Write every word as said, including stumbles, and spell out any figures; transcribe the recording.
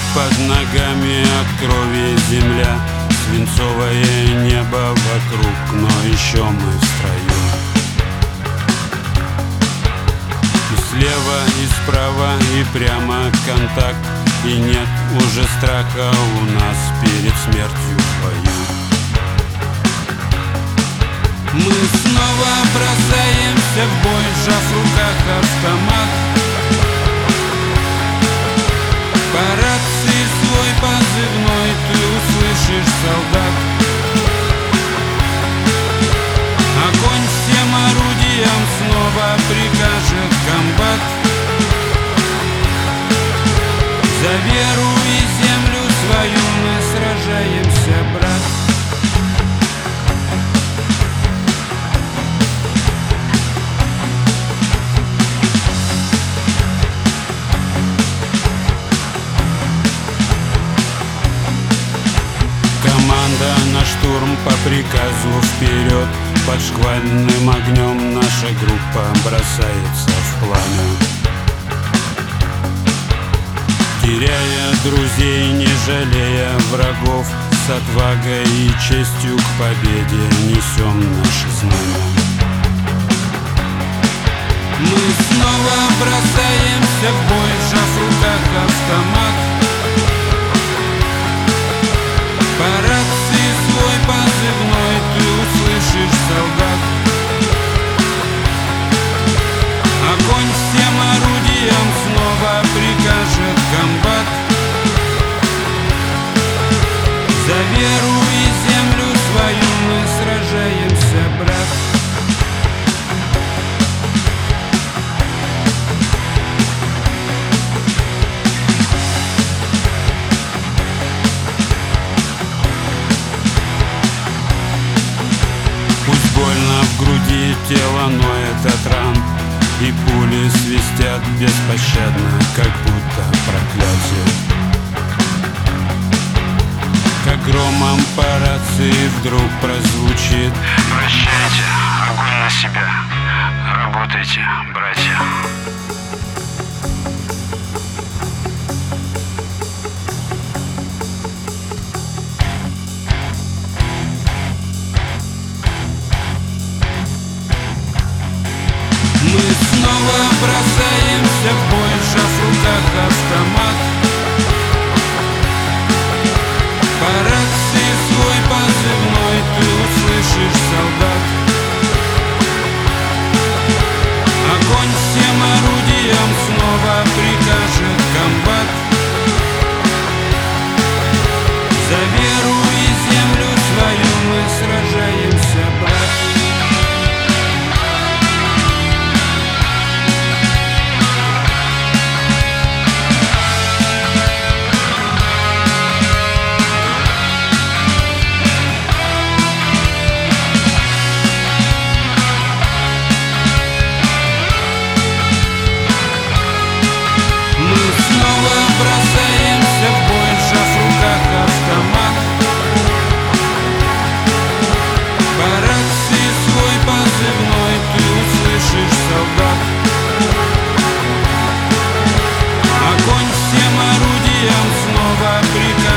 Под ногами от крови земля, свинцовое небо вокруг, но еще мы в строю. И слева, и справа, и прямо контакт, и нет уже страха у нас перед смертью в бою. Мы снова бросаемся в бой, сжав в руках автомат. По рации свой позывной ты услышишь, солдат. Огонь всем орудиям снова прикажет комбат. За веру и землю свою мы сражаемся, брат. Команда на штурм по приказу вперед. Под шквальным огнем наша группа бросается в пламя. Теряя друзей, не жалея врагов, с отвагой и честью к победе несем наши знамя. Мы снова бросаемся в бой, сжав в руках автомат. По рации свой позывной ты услышишь, солдат. Огонь всем орудиям снова прикажет комбат. За веру и землю свою мы сражаемся, брат. Больно в груди, тело ноет от ран, и пули свистят беспощадно, как будто проклятие. Как громом по рации вдруг прозвучит: прощайте, огонь на себя, работайте, братья. Мы снова бросаемся в бой, сжав в руках автомат. По рации свой позывной ты услышишь, солдат. Огонь всем орудиям снова прикажет комбат. За веру и землю свою мы сражаемся, брат. Снова бросаемся в бой, сжав в руках автомат. По рации свой позывной ты услышишь, солдат. Огонь всем орудиям снова прикажет